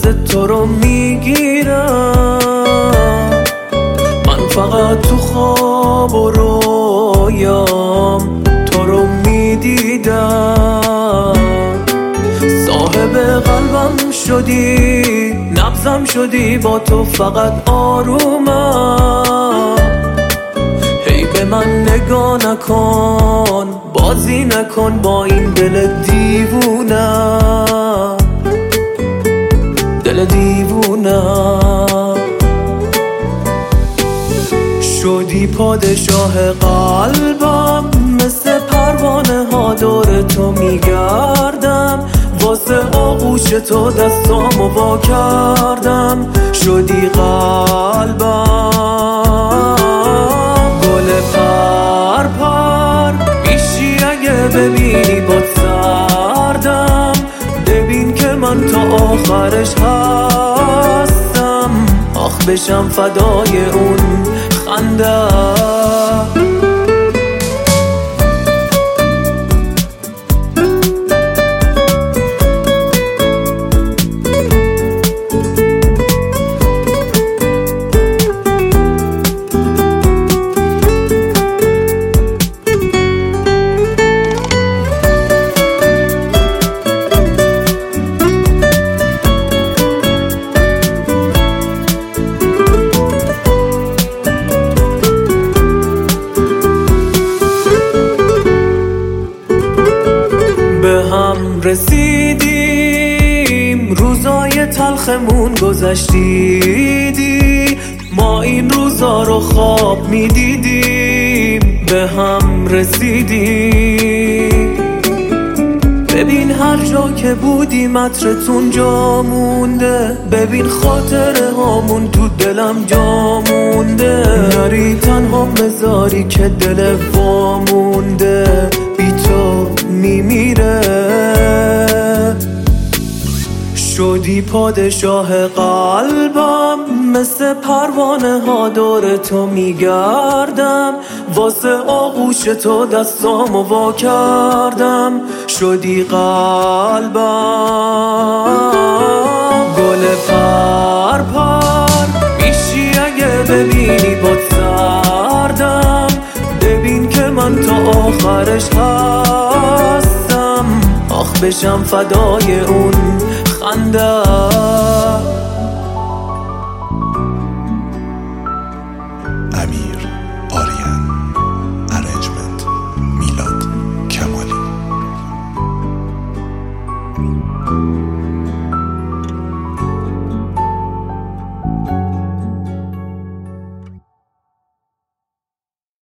دست تو رو میگیرم. من فقط تو خواب و رویام تو رو میدیدم. صاحب قلبم شدی، نبضم شدی، با تو فقط آرومم. هی به من نگاه نکن، بازی نکن با این دل دیوونم، دل دیوونم. شدی پادشاه قلبم، مثل پروانه ها دور تو میگردم. واسه آغوش تو دستامو وا کردم. شدی قلبم، گل پر پر میشی اگه ببینی باد سردم. ببین که من تا آخرش هستم، آخ بشم فدای اون خنده. به هم رسیدیم، روزای تلخمون گذشتیدی. ما این روزا رو خواب میدیدیم. به هم رسیدیم، ببین هر جا که بودیم عطرتون جا مونده. ببین خاطره هامون تو دلم جا مونده. نری تنها مزاری که دل وامونده بی تو میمیره. شدی پادشاه قلبم، مثل پروانه ها دور تو میگردم. واسه آغوش تو دستامو وا کردم. شدی قلبم، گل پر پر میشی اگه ببینی باد سردم. ببین که من تا آخرش هستم، آخ بشم فدای اون خنده. امیر